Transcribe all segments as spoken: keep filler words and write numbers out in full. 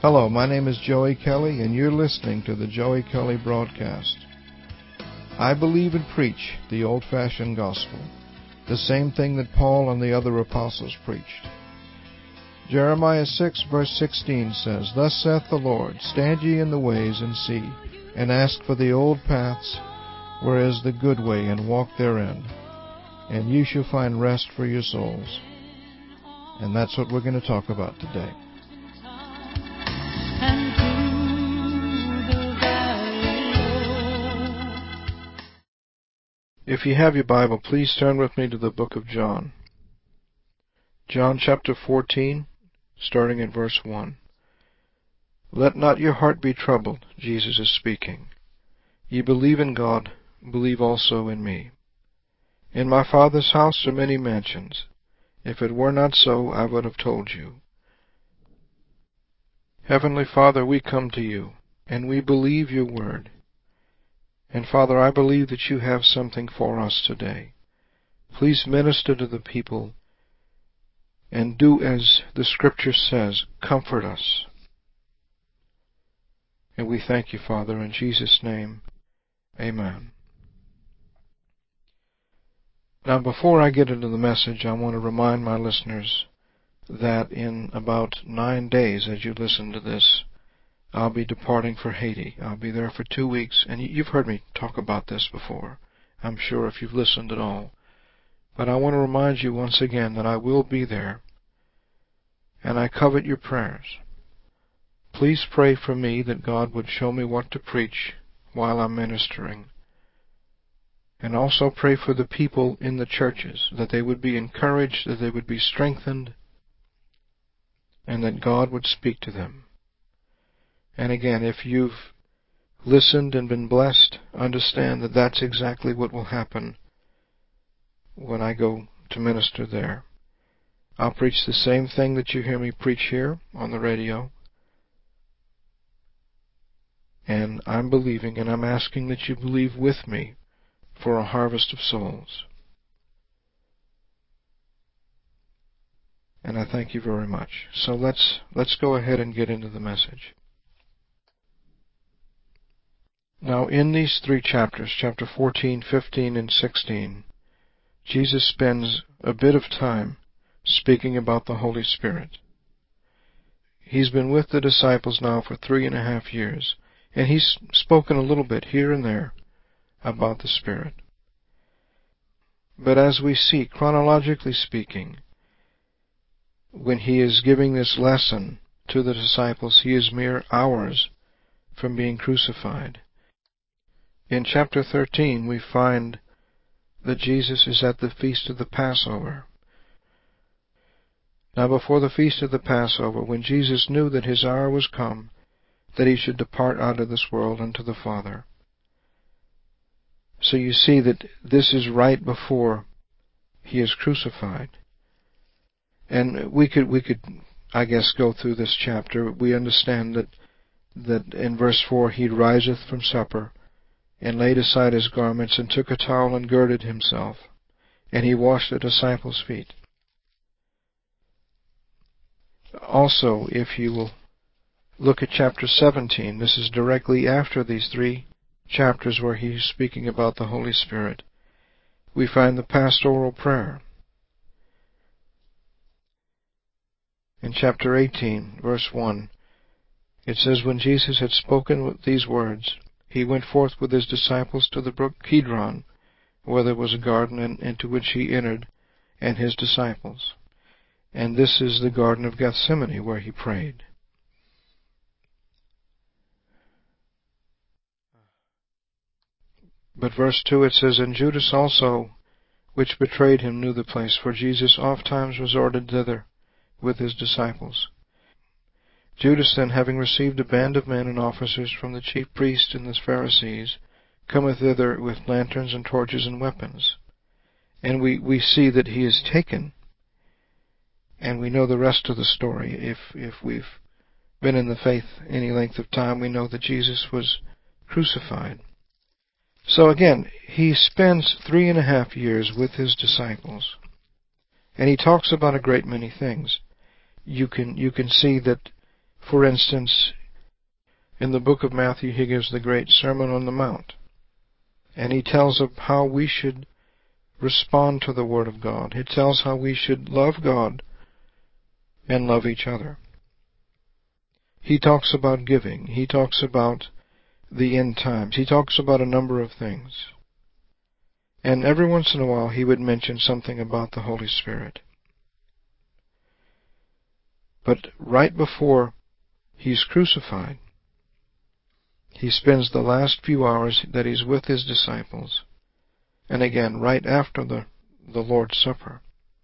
Hello, my name is Joey Kelly, and you're listening to the Joey Kelly Broadcast. I believe and preach the old-fashioned gospel, the same thing that Paul and the other apostles preached. Jeremiah six, verse sixteen says, Thus saith the Lord, Stand ye in the ways, and see, and ask for the old paths, where is the good way, and walk therein, and ye shall find rest for your souls. And that's what we're going to talk about today. If you have your Bible, please turn with me to the book of John. John chapter fourteen, starting at verse one. Let not your heart be troubled, Jesus is speaking. Ye believe in God, believe also in me. In my Father's house are many mansions. If it were not so, I would have told you. Heavenly Father, we come to you, and we believe your word. And Father, I believe that you have something for us today. Please minister to the people and do as the Scripture says, comfort us. And we thank you, Father, in Jesus' name, amen. Now, before I get into the message, I want to remind my listeners that in about nine days, as you listen to this, I'll be departing for Haiti. I'll be there for two weeks, and you've heard me talk about this before, I'm sure, if you've listened at all. But I want to remind you once again that I will be there, and I covet your prayers. Please pray for me that God would show me what to preach while I'm ministering. And also pray for the people in the churches, that they would be encouraged, that they would be strengthened, and that God would speak to them. And again, if you've listened and been blessed, understand that that's exactly what will happen when I go to minister there. I'll preach the same thing that you hear me preach here on the radio. And I'm believing and I'm asking that you believe with me for a harvest of souls. And I thank you very much. So let's let's go ahead and get into the message. Now, in these three chapters, chapter fourteen, fifteen, and sixteen, Jesus spends a bit of time speaking about the Holy Spirit. He's been with the disciples now for three and a half years, and he's spoken a little bit here and there about the Spirit. But as we see, chronologically speaking, when he is giving this lesson to the disciples, he is mere hours from being crucified. In chapter thirteen, we find that Jesus is at the feast of the Passover. Now, before the feast of the Passover, when Jesus knew that his hour was come, that he should depart out of this world unto the Father. So you see that this is right before he is crucified. And we could, we could, I guess, go through this chapter. We understand that, that in verse four, he riseth from supper, and laid aside his garments, and took a towel, and girded himself, and he washed the disciples' feet. Also, if you will look at chapter seventeen, this is directly after these three chapters where he's speaking about the Holy Spirit. We find the pastoral prayer. In chapter eighteen, verse one, it says, When Jesus had spoken these words, he went forth with his disciples to the brook Kidron, where there was a garden, and into which he entered, and his disciples. And this is the Garden of Gethsemane, where he prayed. But verse two, it says, And Judas also, which betrayed him, knew the place, for Jesus oft times resorted thither with his disciples. Judas then, having received a band of men and officers from the chief priests and the Pharisees, cometh thither with lanterns and torches and weapons. And we, we see that he is taken. And we know the rest of the story. If, if we've been in the faith any length of time, we know that Jesus was crucified. So again, he spends three and a half years with his disciples. And he talks about a great many things. You can, you can see that For instance, in the book of Matthew, he gives the great Sermon on the Mount, and he tells of how we should respond to the Word of God. He tells how we should love God and love each other. He talks about giving. He talks about the end times. He talks about a number of things. And every once in a while he would mention something about the Holy Spirit. But right before he's crucified, he spends the last few hours that he's with his disciples, and again, right after the, the Lord's Supper,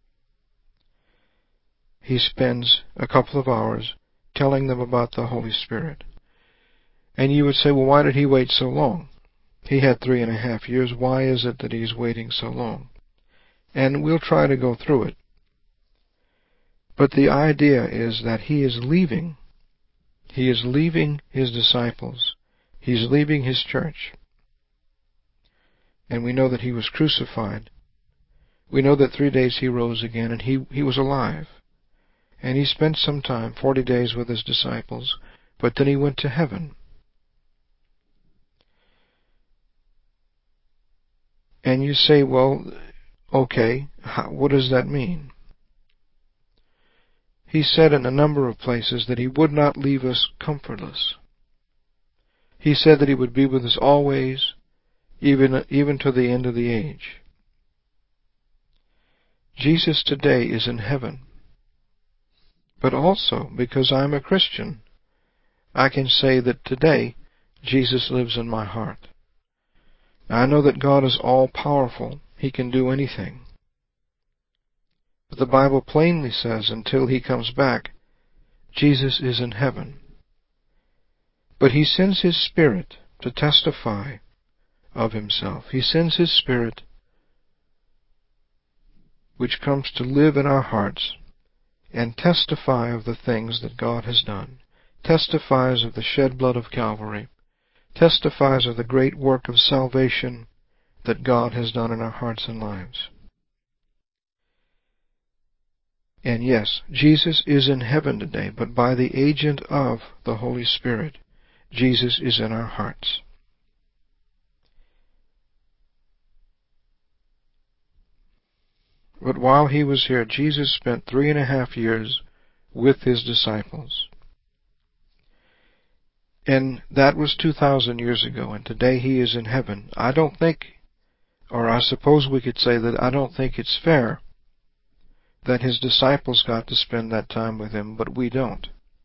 he spends a couple of hours telling them about the Holy Spirit. And you would say, well, why did he wait so long? He had three and a half years. Why is it that he's waiting so long? And we'll try to go through it. But the idea is that he is leaving. He is leaving his disciples. He's leaving his church. And we know that he was crucified. We know that three days he rose again, and he, he was alive. And he spent some time, forty days, with his disciples, but then he went to heaven. And you say, well, okay, how, what does that mean? He said in a number of places that he would not leave us comfortless. He said that he would be with us always, even, even to the end of the age. Jesus today is in heaven. But also, because I'm a Christian, I can say that today Jesus lives in my heart. Now, I know that God is all-powerful. He can do anything. But the Bible plainly says until he comes back, Jesus is in heaven. But he sends his Spirit to testify of himself. He sends his Spirit, which comes to live in our hearts and testify of the things that God has done, testifies of the shed blood of Calvary, testifies of the great work of salvation that God has done in our hearts and lives. And yes, Jesus is in heaven today, but by the agent of the Holy Spirit, Jesus is in our hearts. But while he was here, Jesus spent three and a half years with his disciples. And that was two thousand years ago, and today he is in heaven. I don't think, or I suppose we could say that I don't think it's fair that his disciples got to spend that time with him, but we don't.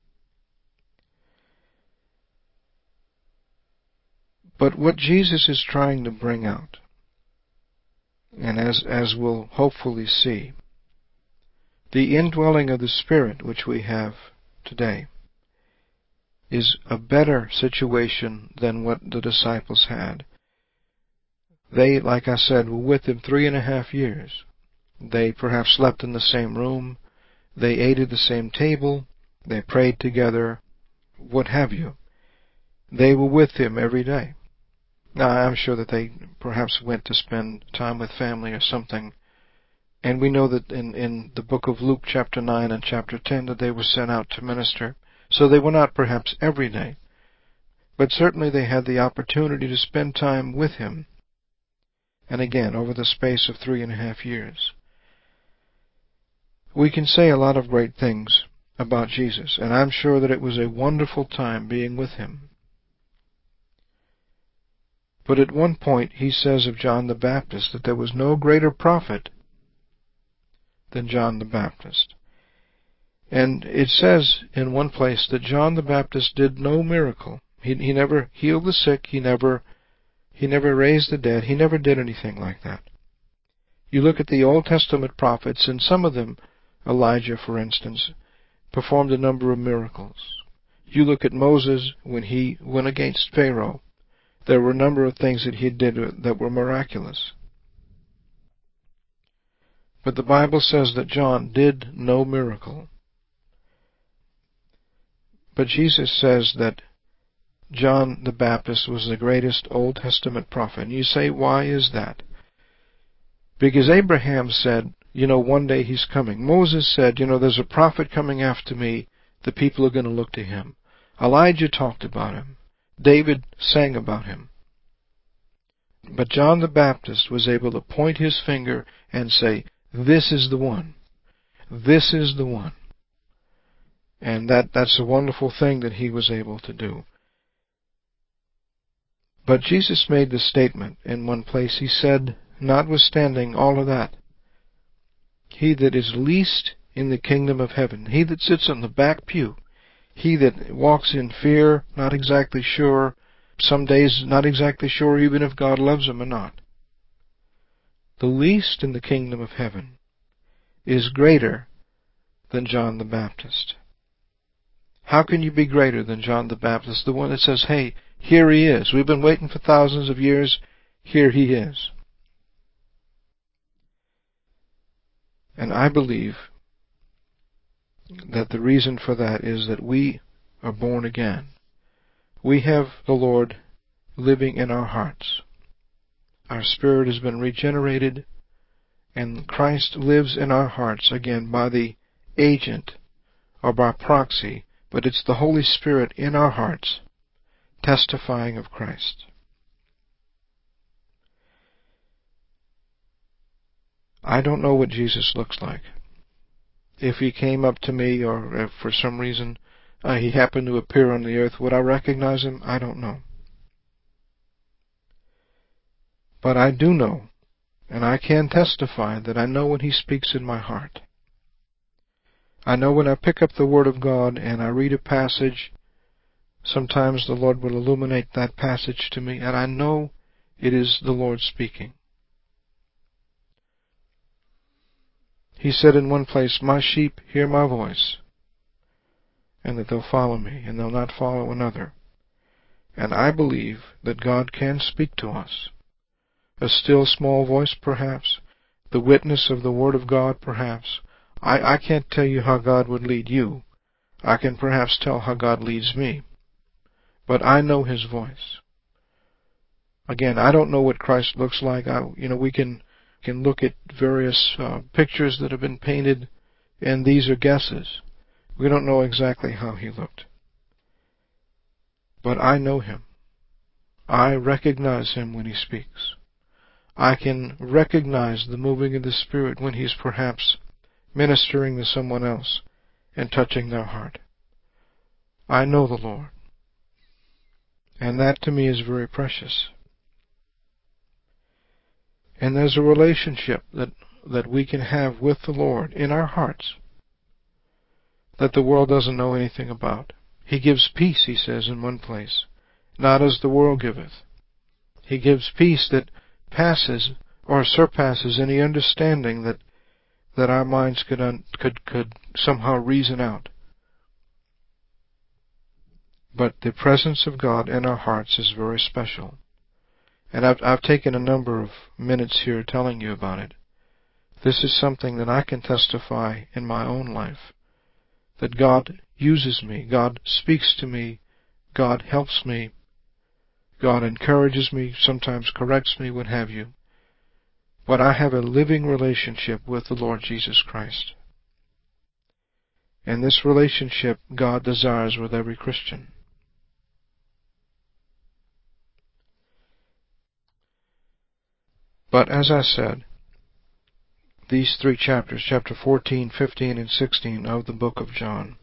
But what Jesus is trying to bring out, and as, as we'll hopefully see, the indwelling of the Spirit which we have today is a better situation than what the disciples had. They, like I said, were with him three and a half years. They perhaps slept in the same room. They ate at the same table. They prayed together, what have you. They were with him every day. Now, I'm sure that they perhaps went to spend time with family or something. And we know that in, in the book of Luke chapter nine and chapter ten that they were sent out to minister. So they were not perhaps every day. But certainly they had the opportunity to spend time with him. And again, over the space of three and a half years. We can say a lot of great things about Jesus, and I'm sure that it was a wonderful time being with him. But at one point he says of John the Baptist that there was no greater prophet than John the Baptist. And it says in one place that John the Baptist did no miracle. He, he never healed the sick. He never, he never raised the dead. He never did anything like that. You look at the Old Testament prophets, and some of them, Elijah, for instance, performed a number of miracles. You look at Moses when he went against Pharaoh. There were a number of things that he did that were miraculous. But the Bible says that John did no miracle. But Jesus says that John the Baptist was the greatest Old Testament prophet. And you say, why is that? Because Abraham said, you know, one day he's coming. Moses said, you know, there's a prophet coming after me the people are going to look to him. Elijah talked about him. David sang about him. But John the Baptist was able to point his finger and say, this is the one. This is the one. And that, that's a wonderful thing that he was able to do. But Jesus made the statement in one place. He said, notwithstanding all of that, he that is least in the kingdom of heaven, he that sits on the back pew, he that walks in fear, not exactly sure, some days not exactly sure even if God loves him or not, the least in the kingdom of heaven is greater than John the Baptist. How can you be greater than John the Baptist, the one that says, hey, here he is. We've been waiting for thousands of years. Here he is. And I believe that the reason for that is that we are born again. We have the Lord living in our hearts. Our spirit has been regenerated, and Christ lives in our hearts again by the agent or by proxy, but it's the Holy Spirit in our hearts testifying of Christ. I don't know what Jesus looks like. If he came up to me, or if for some reason uh, he happened to appear on the earth, would I recognize him? I don't know. But I do know, and I can testify that I know when he speaks in my heart. I know when I pick up the Word of God and I read a passage, sometimes the Lord will illuminate that passage to me, and I know it is the Lord speaking. He said in one place, my sheep hear my voice, and that they'll follow me, and they'll not follow another. And I believe that God can speak to us. A still small voice, perhaps. The witness of the Word of God, perhaps. I, I can't tell you how God would lead you. I can perhaps tell how God leads me. But I know His voice. Again, I don't know what Christ looks like. I, you know, we can can look at various uh, pictures that have been painted, and these are guesses. We don't know exactly how He looked. But I know Him. I recognize Him when He speaks. I can recognize the moving of the Spirit when He's perhaps ministering to someone else and touching their heart. I know the Lord. And that to me is very precious. And there's a relationship that, that we can have with the Lord in our hearts that the world doesn't know anything about. He gives peace, he says in one place, not as the world giveth. He gives peace that passes or surpasses any understanding that that our minds could un, could could somehow reason out. But the presence of God in our hearts is very special. And I've, I've taken a number of minutes here telling you about it. This is something that I can testify in my own life. That God uses me. God speaks to me. God helps me. God encourages me, sometimes corrects me, what have you. But I have a living relationship with the Lord Jesus Christ. And this relationship God desires with every Christian. But as I said, these three chapters, chapter fourteen, fifteen, and sixteen of the book of John,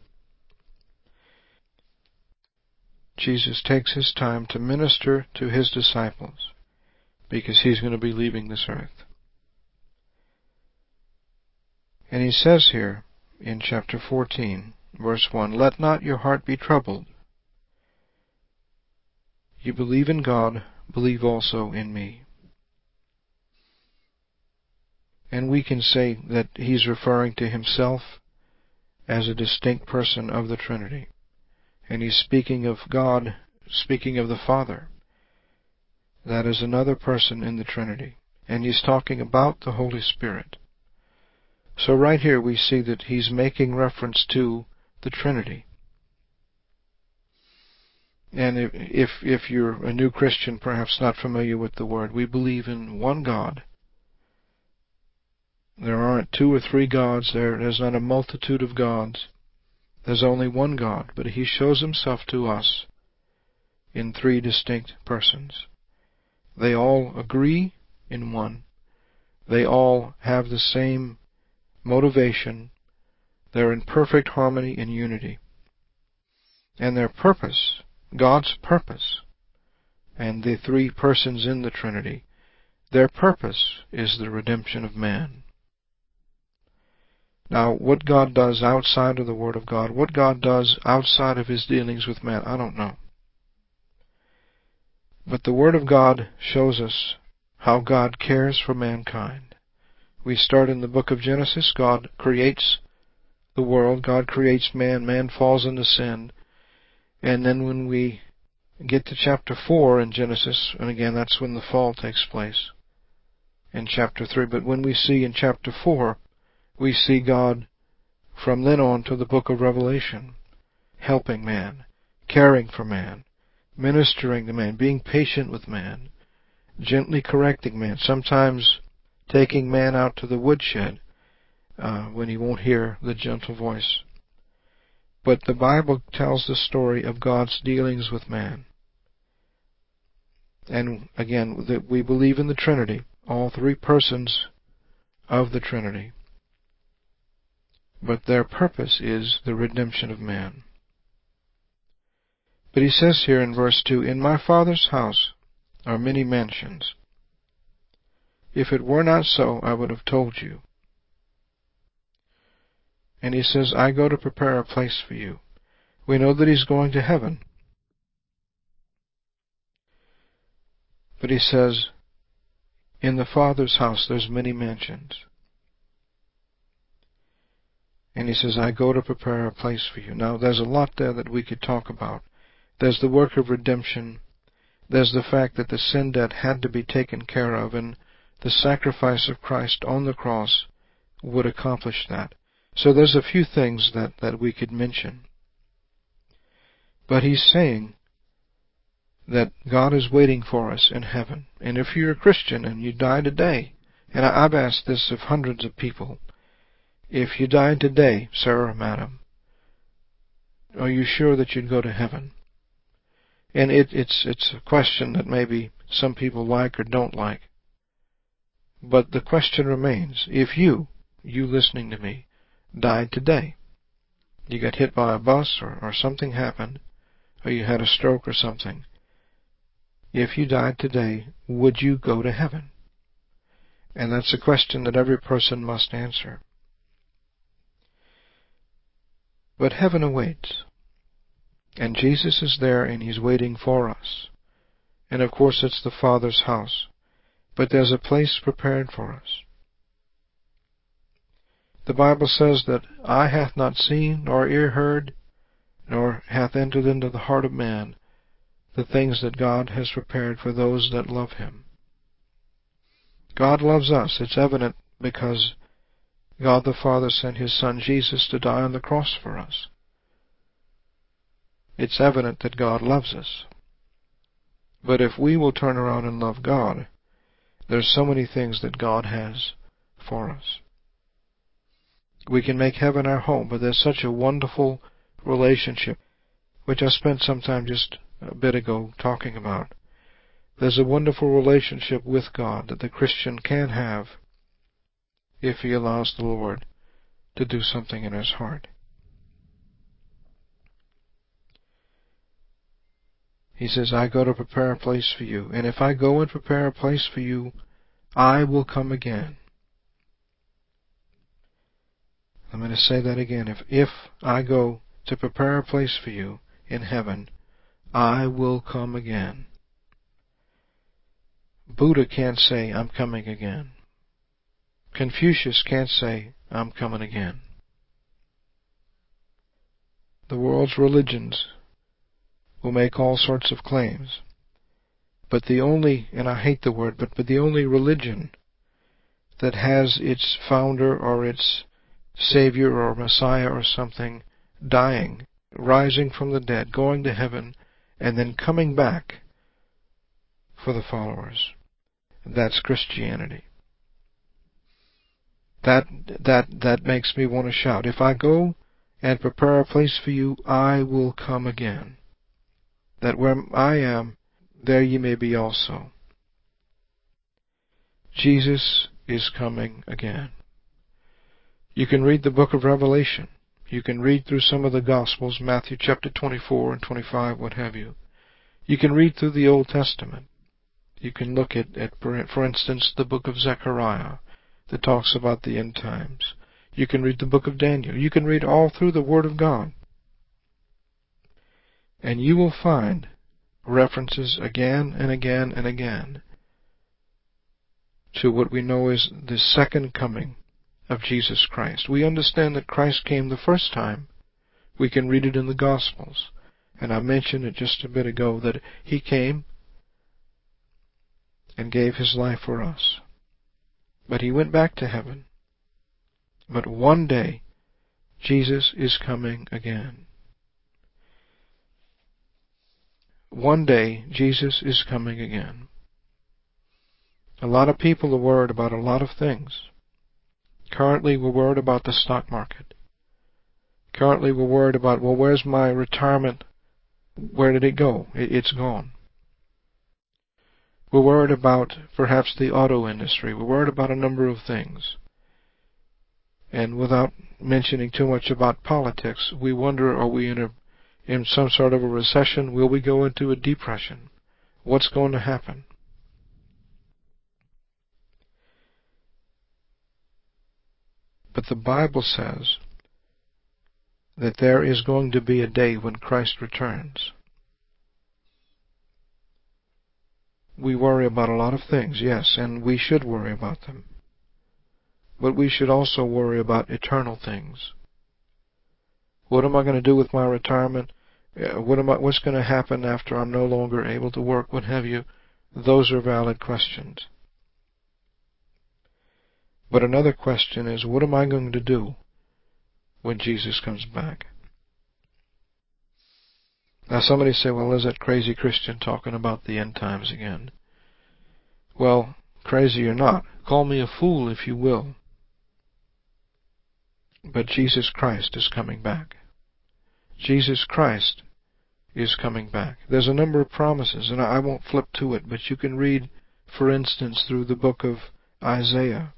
Jesus takes His time to minister to His disciples because He's going to be leaving this earth. And He says here in chapter fourteen, verse one, let not your heart be troubled. You believe in God, believe also in me. And we can say that He's referring to Himself as a distinct person of the Trinity. And He's speaking of God, speaking of the Father. That is another person in the Trinity. And He's talking about the Holy Spirit. So right here we see that He's making reference to the Trinity. And if, if, if you're a new Christian, perhaps not familiar with the word, we believe in one God. There aren't two or three gods. There, there's not a multitude of gods. There's only one God, but He shows Himself to us in three distinct persons. They all agree in one. They all have the same motivation. They're in perfect harmony and unity. And their purpose, God's purpose, and the three persons in the Trinity, their purpose is the redemption of man. Now, what God does outside of the Word of God, what God does outside of His dealings with man, I don't know. But the Word of God shows us how God cares for mankind. We start in the book of Genesis. God creates the world. God creates man. Man falls into sin. And then when we get to chapter four in Genesis, and again, that's when the fall takes place in chapter three. But when we see in chapter four, we see God from then on to the book of Revelation helping man, caring for man, ministering to man, being patient with man, gently correcting man, sometimes taking man out to the woodshed uh, when he won't hear the gentle voice. But the Bible tells the story of God's dealings with man. And again, that we believe in the Trinity, all three persons of the Trinity. But their purpose is the redemption of man. But he says here in verse two, "In my Father's house are many mansions. If it were not so, I would have told you." And he says, "I go to prepare a place for you." We know that he's going to heaven. But he says, in the Father's house there's many mansions. And he says, "I go to prepare a place for you." Now, there's a lot there that we could talk about. There's the work of redemption. There's the fact that the sin debt had to be taken care of, and the sacrifice of Christ on the cross would accomplish that. So there's a few things that, that we could mention. But he's saying that God is waiting for us in heaven. And if you're a Christian and you die today, and I've asked this of hundreds of people, if you died today, sir or madam, are you sure that you'd go to heaven? And it, it's, it's a question that maybe some people like or don't like. But the question remains, if you, you listening to me, died today, you got hit by a bus or, or something happened, or you had a stroke or something, if you died today, would you go to heaven? And that's a question that every person must answer. But heaven awaits. And Jesus is there, and He's waiting for us. And of course it's the Father's house. But there's a place prepared for us. The Bible says that eye hath not seen, nor ear heard, nor hath entered into the heart of man the things that God has prepared for those that love Him. God loves us. It's evident because God the Father sent His Son Jesus to die on the cross for us. It's evident that God loves us. But if we will turn around and love God, there's so many things that God has for us. We can make heaven our home, but there's such a wonderful relationship, which I spent some time just a bit ago talking about. There's a wonderful relationship with God that the Christian can have if he allows the Lord to do something in his heart. He says, "I go to prepare a place for you. And if I go and prepare a place for you, I will come again." I'm going to say that again. If, if I go to prepare a place for you in heaven, I will come again. Buddha can't say, "I'm coming again." Confucius can't say, "I'm coming again." The world's religions will make all sorts of claims. But the only, and I hate the word, but, but the only religion that has its founder or its Savior or Messiah or something dying, rising from the dead, going to heaven, and then coming back for the followers, that's Christianity. That, that, that makes me want to shout. If I go and prepare a place for you, I will come again, that where I am, there ye may be also. Jesus is coming again. You can read the book of Revelation. You can read through some of the Gospels, Matthew chapter twenty-four and twenty-five, what have you. You can read through the Old Testament. You can look at, at, for instance, the book of Zechariah that talks about the end times. You can read the book of Daniel. You can read all through the Word of God. And you will find references again and again and again to what we know is the second coming of Jesus Christ. We understand that Christ came the first time. We can read it in the Gospels. And I mentioned it just a bit ago that He came and gave His life for us. But He went back to heaven. But one day, Jesus is coming again. One day, Jesus is coming again. A lot of people are worried about a lot of things. Currently, we're worried about the stock market. Currently, we're worried about, well, where's my retirement? Where did it go? It's gone. We're worried about perhaps the auto industry. We're worried about a number of things. And without mentioning too much about politics, we wonder, are we in a in some sort of a recession? Will we go into a depression? What's going to happen? But the Bible says that there is going to be a day when Christ returns. We worry about a lot of things, yes, and we should worry about them. But we should also worry about eternal things. What am I going to do with my retirement? What am I, what's going to happen after I'm no longer able to work? What have you? Those are valid questions. But another question is, what am I going to do when Jesus comes back? Now somebody say, well, is that crazy Christian talking about the end times again? Well, crazy or not, call me a fool if you will. But Jesus Christ is coming back. Jesus Christ is coming back. There's a number of promises, and I won't flip to it, but you can read, for instance, through the book of Isaiah.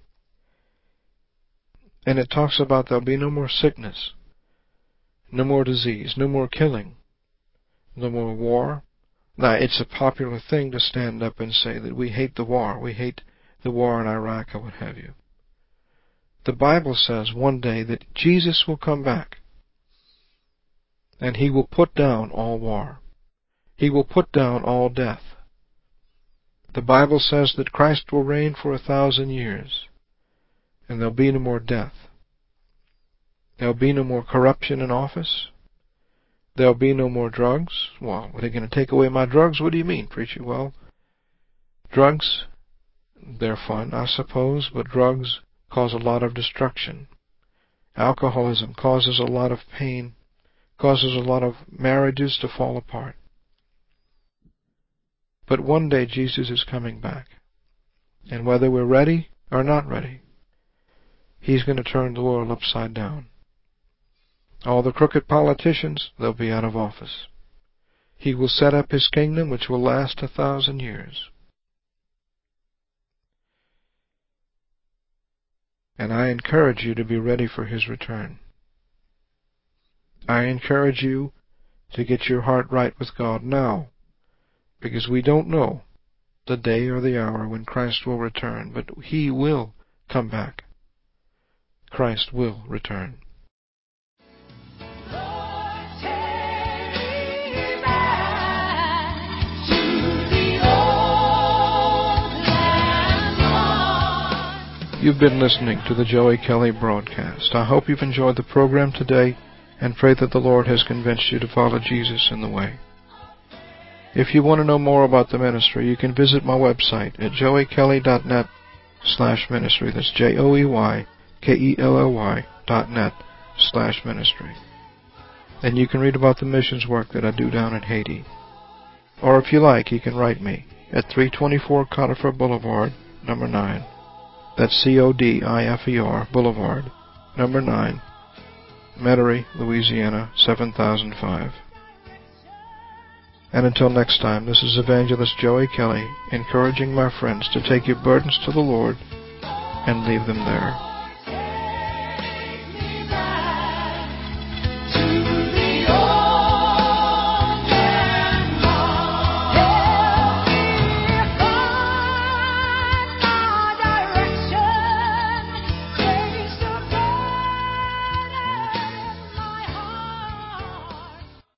And it talks about there'll be no more sickness, no more disease, no more killing, no more war. Now, it's a popular thing to stand up and say that we hate the war. We hate the war in Iraq or what have you. The Bible says one day that Jesus will come back and He will put down all war. He will put down all death. The Bible says that Christ will reign for a thousand years and there'll be no more death. There'll be no more corruption in office. There'll be no more drugs. Well, are they going to take away my drugs? What do you mean, preacher? Well, drugs, they're fun, I suppose, but drugs cause a lot of destruction. Alcoholism causes a lot of pain, causes a lot of marriages to fall apart. But one day Jesus is coming back. And whether we're ready or not ready, He's going to turn the world upside down. All the crooked politicians, they'll be out of office. He will set up His kingdom, which will last a thousand years. And I encourage you to be ready for His return. I encourage you to get your heart right with God now, because we don't know the day or the hour when Christ will return, but He will come back. Christ will return. You've been listening to the Joey Kelly broadcast. I hope you've enjoyed the program today and pray that the Lord has convinced you to follow Jesus in the way. If you want to know more about the ministry, you can visit my website at joey kelly dot net slash ministry. That's J O E Y K E L L Y dot net slash ministry. And you can read about the missions work that I do down in Haiti. Or if you like, you can write me at three twenty-four Codifer Boulevard, number nine. That's C O D I F E R Boulevard, number nine, Metairie, Louisiana, seven thousand five. And until next time, this is Evangelist Joey Kelly, encouraging my friends to take your burdens to the Lord and leave them there.